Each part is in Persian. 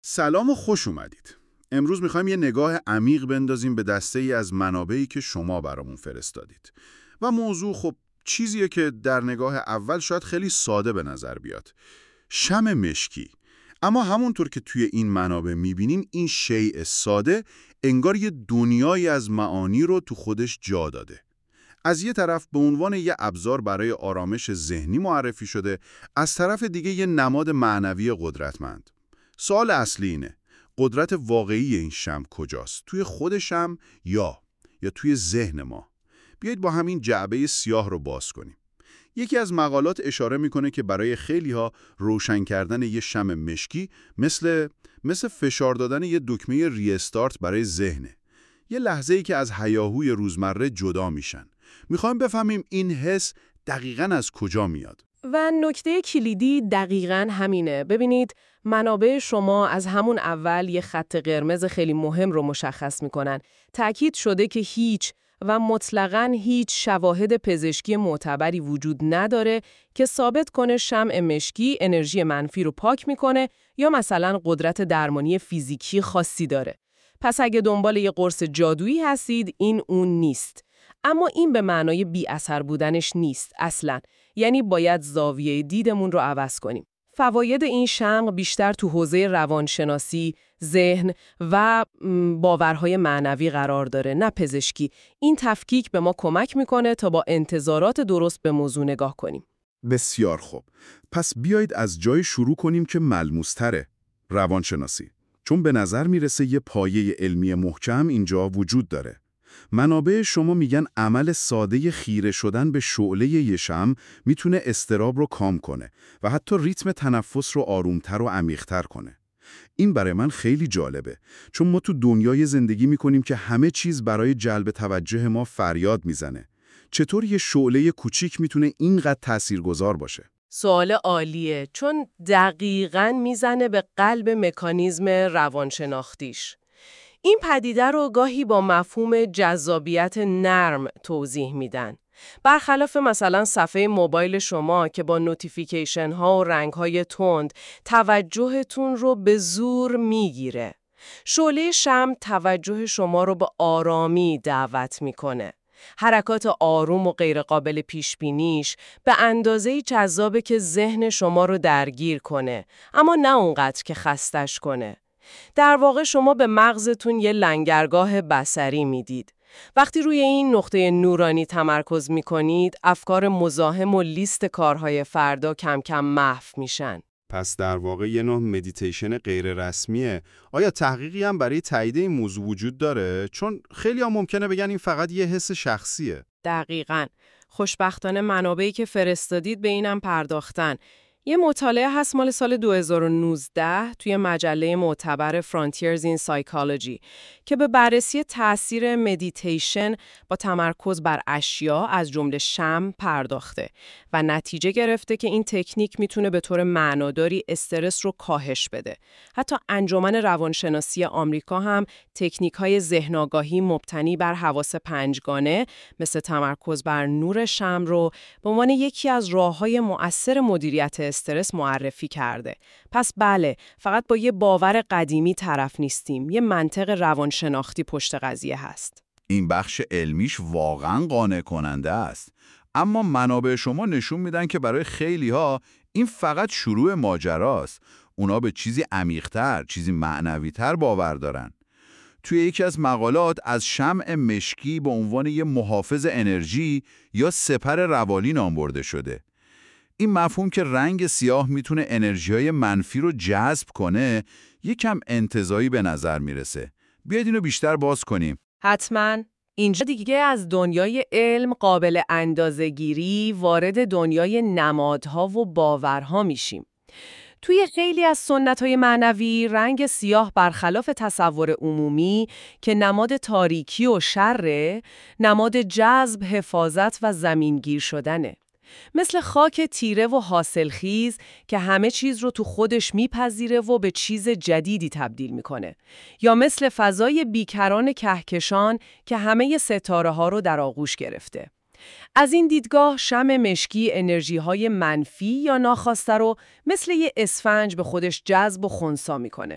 سلام و خوش اومدید. امروز میخوایم یه نگاه عمیق بندازیم به دسته‌ای از منابعی که شما برامون فرستادید. و موضوع خب چیزیه که در نگاه اول شاید خیلی ساده به نظر بیاد. شمع مشکی. اما همونطور که توی این منابع میبینیم این شیء ساده انگار یه دنیایی از معانی رو تو خودش جا داده. از یه طرف به عنوان یه ابزار برای آرامش ذهنی معرفی شده، از طرف دیگه یه نماد معنوی قدرتمند. سوال اصلی اینه، قدرت واقعی این شمع کجاست؟ توی خود شمع یا توی ذهن ما؟ بیایید با همین جعبه سیاه رو باز کنیم. یکی از مقالات اشاره میکنه که برای خیلی‌ها روشن کردن یه شمع مشکی مثل فشار دادن یه دکمه ریستارت برای ذهنه. یه لحظه‌ای که از هیاهوی روزمره جدا میشن. میخوایم بفهمیم این حس دقیقاً از کجا میاد. و نکته کلیدی دقیقاً همینه. ببینید، منابع شما از همون اول یه خط قرمز خیلی مهم رو مشخص میکنن. تأکید شده که هیچ و مطلقاً هیچ شواهد پزشکی معتبری وجود نداره که ثابت کنه شمع مشکی انرژی منفی رو پاک میکنه یا مثلا قدرت درمانی فیزیکی خاصی داره. پس اگه دنبال یه قرص جادویی هستید، این اون نیست. اما این به معنای بی اثر بودنش نیست اصلاً. یعنی باید زاویه دیدمون رو عوض کنیم. فواید این شمع بیشتر تو حوزه روانشناسی، ذهن و باورهای معنوی قرار داره، نه پزشکی. این تفکیک به ما کمک میکنه تا با انتظارات درست به موضوع نگاه کنیم. بسیار خوب. پس بیایید از جای شروع کنیم که ملموس‌تره، روانشناسی. چون به نظر میرسه یه پایه علمی محکم اینجا وجود داره. منابع شما میگن عمل ساده خیره شدن به شعله یه شمع میتونه اضطراب رو کام کنه و حتی ریتم تنفس رو آرومتر و عمیق‌تر کنه. این برای من خیلی جالبه، چون ما تو دنیای زندگی میکنیم که همه چیز برای جلب توجه ما فریاد میزنه. چطور یه شعله کوچیک میتونه اینقدر تاثیرگذار باشه؟ سوال عالیه، چون دقیقاً میزنه به قلب مکانیزم روانشناختیش. این پدیده رو گاهی با مفهوم جذابیت نرم توضیح میدن. برخلاف مثلا صفحه موبایل شما که با نوتیفیکیشن ها و رنگ های تند توجهتون رو به زور میگیره. شعله شمع توجه شما رو به آرامی دعوت میکنه. حرکات آروم و غیرقابل پیش بینیش به اندازه‌ای جذابه که ذهن شما رو درگیر کنه، اما نه اونقدر که خستش کنه. در واقع شما به مغزتون یه لنگرگاه بصری میدید. وقتی روی این نقطه نورانی تمرکز میکنید، افکار مزاحم و لیست کارهای فردا کم کم محو میشن. پس در واقع یه نوع مدیتیشن غیر رسمیه. آیا تحقیقی هم برای تایید این موضوع وجود داره؟ چون خیلی هم ممکنه بگن این فقط یه حس شخصیه. دقیقاً. خوشبختانه منابعی که فرستادید به اینم پرداختن. یه مطالعه هست مال سال 2019 توی مجله معتبر Frontiers in Psychology که به بررسی تأثیر مدیتیشن با تمرکز بر اشیا از جمله شمع پرداخته و نتیجه گرفته که این تکنیک میتونه به طور معناداری استرس رو کاهش بده. حتی انجمن روانشناسی آمریکا هم تکنیک‌های ذهن آگاهی مبتنی بر حواس پنجگانه مثل تمرکز بر نور شمع رو به عنوان یکی از راه‌های مؤثر مدیریت استرس معرفی کرده. پس بله، فقط با یه باور قدیمی طرف نیستیم، یه منطق روانشناختی پشت قضیه هست. این بخش علمیش واقعاً قانع کننده است. اما منابع شما نشون میدن که برای خیلی‌ها این فقط شروع ماجراست. اونا به چیزی عمیق‌تر، چیزی معنوی‌تر باور دارن. توی یکی از مقالات از شمع مشکی به عنوان یه محافظ انرژی یا سپر روانی نام برده شده. این مفهوم که رنگ سیاه میتونه انرژی‌های منفی رو جذب کنه، یکم انتزاعی به نظر میرسه. بیاید اینو بیشتر باز کنیم. حتماً. اینجا دیگه از دنیای علم قابل اندازه‌گیری وارد دنیای نمادها و باورها میشیم. توی خیلی از سنت‌های معنوی، رنگ سیاه برخلاف تصور عمومی که نماد تاریکی و شره، نماد جذب، حفاظت و زمینگیر شدنه. مثل خاک تیره و حاصلخیز که همه چیز رو تو خودش میپذیره و به چیز جدیدی تبدیل میکنه. یا مثل فضای بیکران کهکشان که همه ستاره ها رو در آغوش گرفته. از این دیدگاه شمع مشکی انرژی‌های منفی یا ناخواسته رو مثل یه اسفنج به خودش جذب و خنثی میکنه.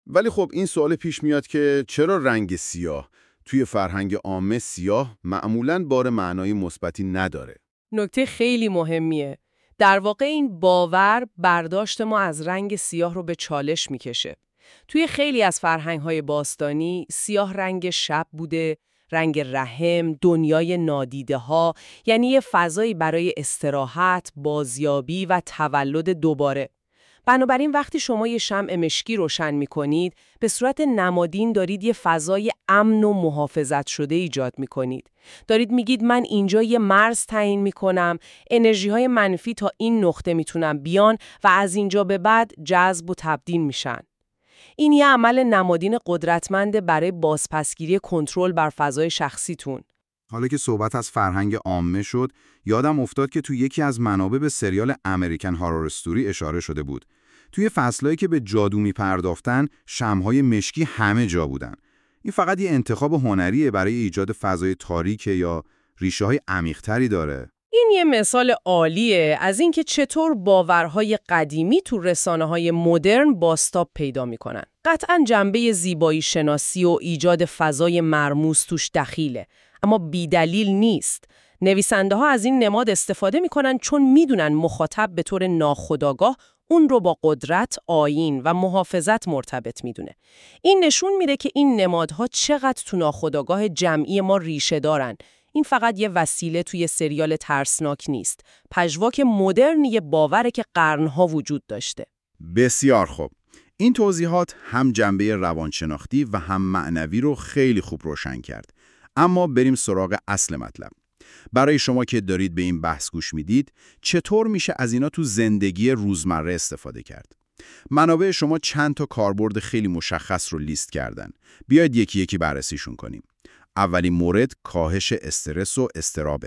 ولی خب این سوال پیش میاد که چرا رنگ سیاه توی فرهنگ عامه سیاه معمولاً بار معنای مثبتی نداره؟ نکته خیلی مهمیه. در واقع این باور برداشت ما از رنگ سیاه رو به چالش میکشه. توی خیلی از فرهنگ‌های باستانی سیاه رنگ شب بوده، رنگ رحم، دنیای نادیده ها، یعنی یه فضایی برای استراحت، بازیابی و تولد دوباره. بنابراین وقتی شما یه شمع مشکی روشن می‌کنید، به صورت نمادین دارید یه فضای امن و محافظت شده ایجاد می‌کنید. دارید میگید من اینجا یه مرز تعیین می‌کنم، انرژی‌های منفی تا این نقطه میتونن بیان و از اینجا به بعد جذب و تبدیل میشن. این یه عمل نمادین قدرتمند برای بازپسگیری کنترل بر فضای شخصیتون. حالا که صحبت از فرهنگ عامه شد، یادم افتاد که تو یکی از منابع به سریال امریکن هارور استوری اشاره شده بود. توی فصلایی که به جادو می‌پرداختن، شمع‌های مشکی همه جا بودن. این فقط یه انتخاب هنریه برای ایجاد فضای تاریک یا ریشه‌های عمیق‌تری داره؟ این یه مثال عالیه از اینکه چطور باورهای قدیمی تو رسانه‌های مدرن بازتاب پیدا می‌کنن. قطعاً جنبه زیبایی شناسی و ایجاد فضای مرموز توش دخیله، اما بیدلیل نیست. نویسنده‌ها از این نماد استفاده می‌کنن چون می‌دونن مخاطب به طور ناخودآگاه اون رو با قدرت، آیین و محافظت مرتبط می‌دونه. این نشون میده که این نمادها چقدر تو ناخودآگاه جمعی ما ریشه دارن. این فقط یه وسیله توی سریال ترسناک نیست. پژواک مدرن یه باوره که قرنها وجود داشته. بسیار خوب. این توضیحات هم جنبه روانشناختی و هم معنوی رو خیلی خوب روشن کرد. اما بریم سراغ اصل مطلب. برای شما که دارید به این بحث گوش میدید، چطور میشه از اینا تو زندگی روزمره استفاده کرد؟ منابع شما چند تا کاربرد خیلی مشخص رو لیست کردن. بیاید یکی یکی بررسیشون کنیم. اولین مورد کاهش استرس و اضطرابه.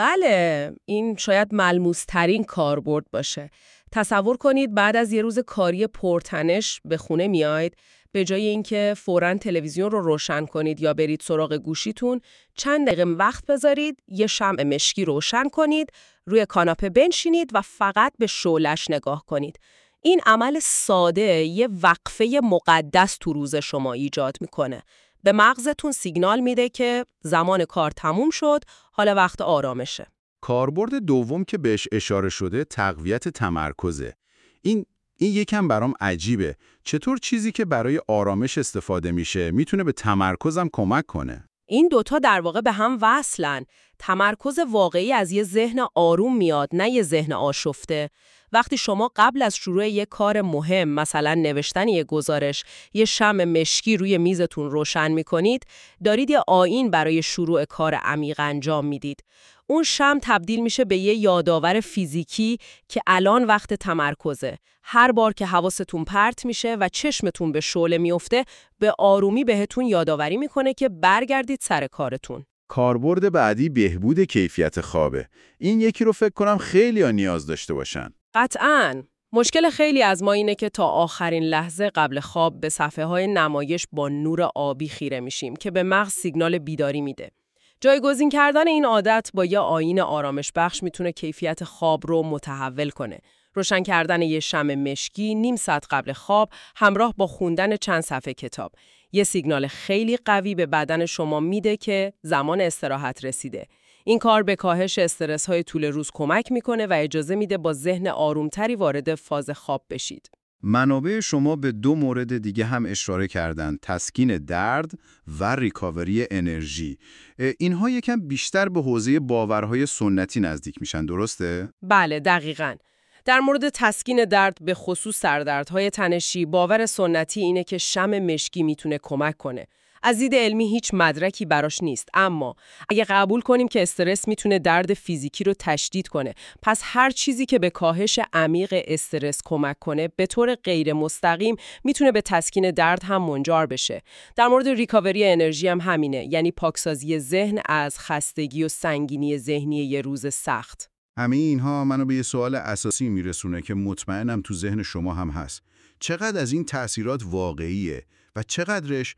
بله، این شاید ملموس‌ترین کاربرد باشه. تصور کنید بعد از یه روز کاری پرتنش به خونه میاید، به جای اینکه فوراً تلویزیون رو روشن کنید یا برید سراغ گوشیتون، چند دقیقه وقت بذارید، یه شمع مشکی روشن کنید، روی کاناپه بنشینید و فقط به شعله‌اش نگاه کنید. این عمل ساده یه وقفه مقدس تو روز شما ایجاد میکنه. به مغزتون سیگنال میده که زمان کار تموم شد، حالا وقت آرامشه. کاربرد دوم که بهش اشاره شده تقویت تمرکزه. این یکم برام عجیبه. چطور چیزی که برای آرامش استفاده میشه میتونه به تمرکزم کمک کنه؟ این دوتا در واقع به هم وصلن. تمرکز واقعی از یه ذهن آروم میاد، نه یه ذهن آشفته. وقتی شما قبل از شروع یه کار مهم، مثلا نوشتن یه گزارش، یه شمع مشکی روی میزتون روشن میکنید، دارید یه آیین برای شروع کار عمیق انجام میدید. اون شمع تبدیل میشه به یه یادآور فیزیکی که الان وقت تمرکزه. هر بار که حواستون پرت میشه و چشمتون به شعله میفته، به آرومی بهتون یادآوری میکنه که برگردید سر کارتون. کاربرد بعدی بهبود کیفیت خوابه. این یکی رو فکر کنم خیلی‌ها نیاز داشته باشن. قطعاً. مشکل خیلی از ما اینه که تا آخرین لحظه قبل خواب به صفحه‌های نمایش با نور آبی خیره میشیم که به مغز سیگنال بیداری میده. جایگزین کردن این عادت با یه آیین آرامش بخش میتونه کیفیت خواب رو متحول کنه. روشن کردن یه شمع مشکی نیم ساعت قبل خواب همراه با خوندن چند صفحه کتاب. یه سیگنال خیلی قوی به بدن شما میده که زمان استراحت رسیده. این کار به کاهش استرس‌های طول روز کمک میکنه و اجازه میده با ذهن آرومتری وارد فاز خواب بشید. منابع شما به دو مورد دیگه هم اشاره کردن: تسکین درد و ریکاوری انرژی. اینها یکم بیشتر به حوزه باورهای سنتی نزدیک میشن، درسته؟ بله، دقیقاً. در مورد تسکین درد به خصوص سردردهای تنشی، باور سنتی اینه که شمع مشکی میتونه کمک کنه. از دید علمی هیچ مدرکی براش نیست، اما اگه قبول کنیم که استرس میتونه درد فیزیکی رو تشدید کنه، پس هر چیزی که به کاهش عمیق استرس کمک کنه به طور غیر مستقیم میتونه به تسکین درد هم منجر بشه. در مورد ریکاوری انرژی هم همینه، یعنی پاکسازی ذهن از خستگی و سنگینی ذهنی یه روز سخت. همه اینها منو به یه سوال اساسی میرسونه که مطمئنم تو ذهن شما هم هست. چقدر از این تأثیرات واقعیه و چقدرش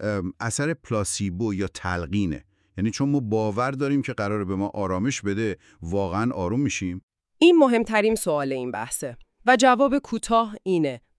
اثر پلاسیبو یا تلقینه؟ یعنی چون ما باور داریم که قراره به ما آرامش بده، واقعا آروم میشیم؟ این مهمترین سوال این بحثه و جواب کوتاه اینه: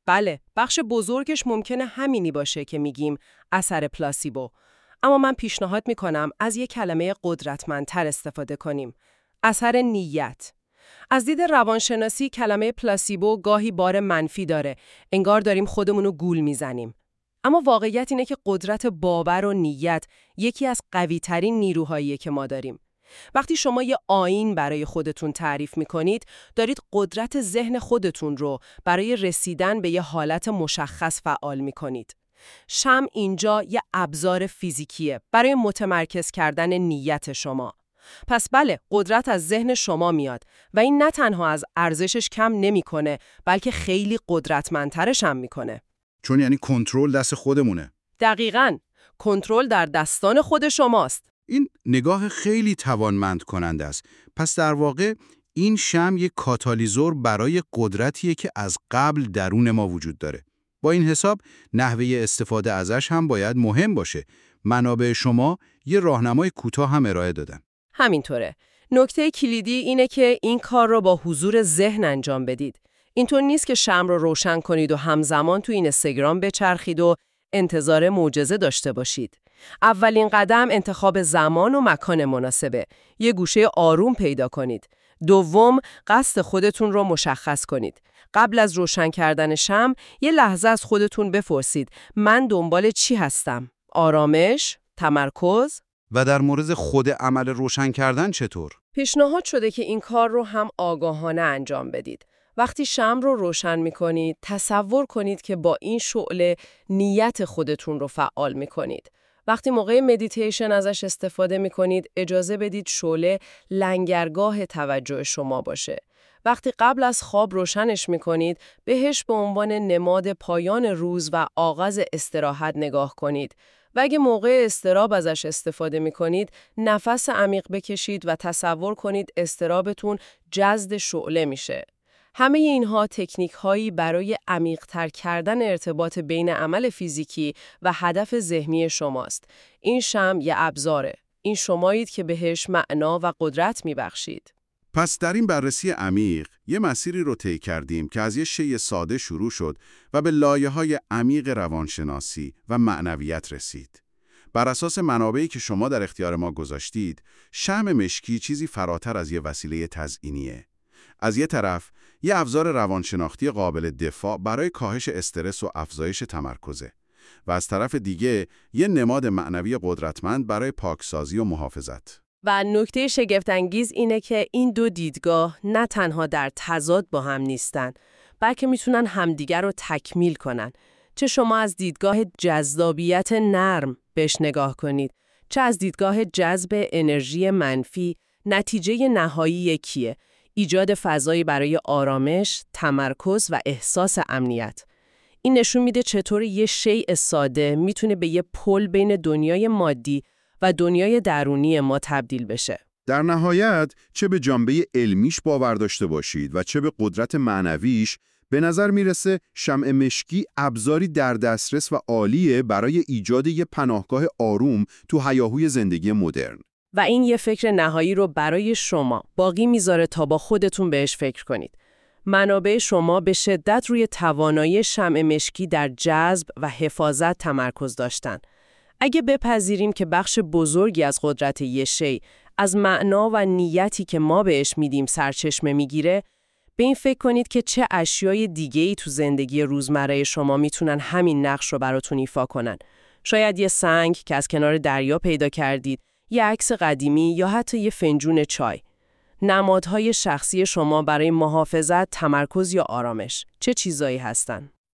بله، بخش بزرگش ممکنه همینی باشه که میگیم اثر پلاسیبو. اما من پیشنهاد میکنم از یک کلمه قدرتمندتر استفاده کنیم. اثر نیت. از دید روانشناسی کلمه پلاسیبو گاهی بار منفی داره. انگار داریم خودمونو گول میزنیم. اما واقعیت اینه که قدرت باور و نیت یکی از قوی‌ترین نیروهاییه که ما داریم. وقتی شما یه آیین برای خودتون تعریف می‌کنید، دارید قدرت ذهن خودتون رو برای رسیدن به یه حالت مشخص فعال می‌کنید. شمع اینجا یه ابزار فیزیکیه برای متمرکز کردن نیت شما. پس بله، قدرت از ذهن شما میاد و این نه تنها از ارزشش کم نمی‌کنه، بلکه خیلی قدرتمندترش هم می‌کنه. چون یعنی کنترل دست خودمونه. دقیقاً، کنترل در دستان خود شماست. این نگاه خیلی توانمند کننده است. پس در واقع این شمع یک کاتالیزور برای قدرتیه که از قبل درون ما وجود داره. با این حساب نحوه استفاده ازش هم باید مهم باشه. منابع شما یه راهنمای کوتاه هم ارائه دادن. همینطوره. نکته کلیدی اینه که این کار رو با حضور ذهن انجام بدید. اینطور نیست که شمع رو روشن کنید و همزمان تو اینستاگرام بچرخید و انتظار معجزه داشته باشید. اولین قدم انتخاب زمان و مکان مناسبه. یه گوشه آروم پیدا کنید. دوم، قصد خودتون رو مشخص کنید. قبل از روشن کردن شمع، یه لحظه از خودتون بپرسید من دنبال چی هستم؟ آرامش؟ تمرکز؟ و در مورد خود عمل روشن کردن چطور؟ پیشنهاد شده که این کار رو هم آگاهانه انجام بدید. وقتی شمع رو روشن می‌کنید، تصور کنید که با این شعله نیت خودتون رو فعال می‌کنید. وقتی موقع مدیتیشن ازش استفاده می‌کنید، اجازه بدید شعله لنگرگاه توجه شما باشه. وقتی قبل از خواب روشنش می‌کنید، بهش به عنوان نماد پایان روز و آغاز استراحت نگاه کنید. و اگه موقع اضطراب ازش استفاده می‌کنید، نفس عمیق بکشید و تصور کنید اضطرابتون جذب شعله میشه. همه اینها تکنیک‌هایی برای عمیق‌تر کردن ارتباط بین عمل فیزیکی و هدف ذهنی شماست. این شمع یه ابزاره. این شمایید که بهش معنا و قدرت می‌بخشید. پس در این بررسی عمیق یه مسیری رو طی کردیم که از یه شیء ساده شروع شد و به لایه‌های عمیق روانشناسی و معنویت رسید. بر اساس منابعی که شما در اختیار ما گذاشتید، شمع مشکی چیزی فراتر از یه وسیله تزئینیه. از یه طرف، یه ابزار روانشناختی قابل دفاع برای کاهش استرس و افزایش تمرکزه و از طرف دیگه یه نماد معنوی قدرتمند برای پاکسازی و محافظت. و نکته شگفت‌انگیز اینه که این دو دیدگاه نه تنها در تضاد با هم نیستن، بلکه میتونن همدیگر رو تکمیل کنن. چه شما از دیدگاه جذابیت نرم بهش نگاه کنید، چه از دیدگاه جذب انرژی منفی، نتیجه نهایی یکیه: ایجاد فضایی برای آرامش، تمرکز و احساس امنیت. این نشون میده چطور یه شیء ساده میتونه به یه پل بین دنیای مادی و دنیای درونی ما تبدیل بشه. در نهایت، چه به جنبه علمیش باور داشته باشید و چه به قدرت معنویش، به نظر میرسه شمع مشکی ابزاری در دسترس و عالیه برای ایجاد یه پناهگاه آروم تو هیاهوی زندگی مدرن. و این یه فکر نهایی رو برای شما باقی میذاره تا با خودتون بهش فکر کنید. منابع شما به شدت روی توانایی شمع مشکی در جذب و حفاظت تمرکز داشتن. اگه بپذیریم که بخش بزرگی از قدرت یه شی از معنا و نیتی که ما بهش میدیم سرچشمه میگیره، به این فکر کنید که چه اشیای دیگه‌ای تو زندگی روزمره شما میتونن همین نقش رو براتون ایفا کنن. شاید یه سنگ که از کنار دریا پیدا کردید، یه عکس قدیمی یا حتی یه فنجون چای. نمادهای شخصی شما برای محافظت، تمرکز یا آرامش چه چیزایی هستن؟